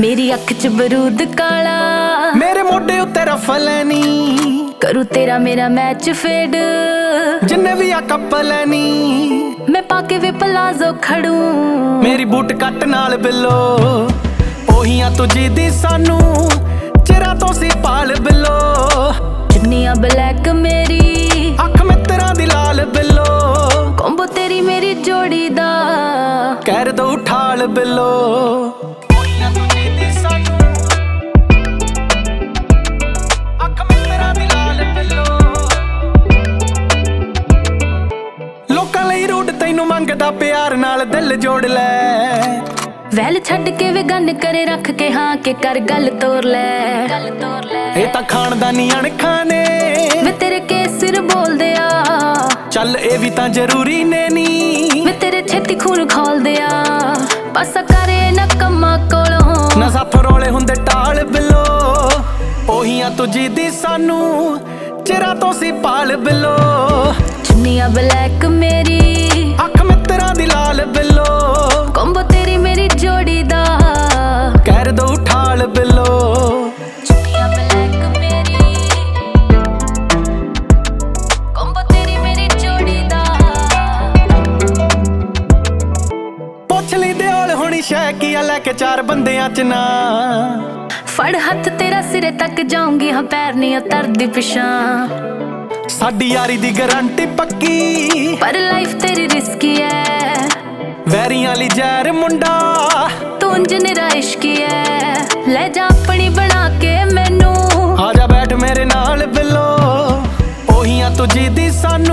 मेरी अख च बरूद काला, मेरे मोढे उत्ते रफल नी, करूँ तेरा मेरा मैच फेड, जिन्ने भी आ कपल नी, मैं पाके वे पलाजो खड़ू, मेरी बूट कट नाल बिलो, ओहिया तुझी दी सानू चिरा तो सी पाल बिलो, चुन्निया ब्लैक मेरी अख मित्रा दी लाल बिलो, कोम्बो तेरी मेरी जोड़ी दा कर दो उठाल बिलो। लोकां लई रूट तैनू मंगदा प्यार नाल दिल जोड़ लै, वैल छड़ के वे गन करे रख के हाँ के कर गल तोड़ ले, ये तां खानदानी अणखां ने वे तेरे केसर बोल दिया, चल ए भी तां जरूरी ने नी, वे तेरे छेती खून खोल दिया, पासा करे न कम्मा कोलों, ना सफ रोले हुंदे टाल बिलो, ओहिया तुझी दी सानू चिरा तो सी पाल बिलो, चुन्निया ब्लैक मेरी अख मित्रा दी लाल बिलो, कोम्बो तेरी मेरी जोड़ी दा कर दो उठाल बिलो। चुन्निया ब्लैक मेरी कोम्बो तेरी मेरी जोड़ी दा, पुछ ली दिओल हुणी शै किया लैके चार बंदियां च ना, फड़ हथ तेरा सिरे तक जाऊंगी हाँ पैर नहीं उतरदी पिछा, साडी यारी दी गारंटी पक्की पर लाइफ तेरी रिस्की है, वैरियां ली जहर मुंडा तू उंज निरा इश्की है, ले जा अपनी बना के मैनू, आजा बैठ मेरे नाल बिलो, ओहिया तुझी दी सानू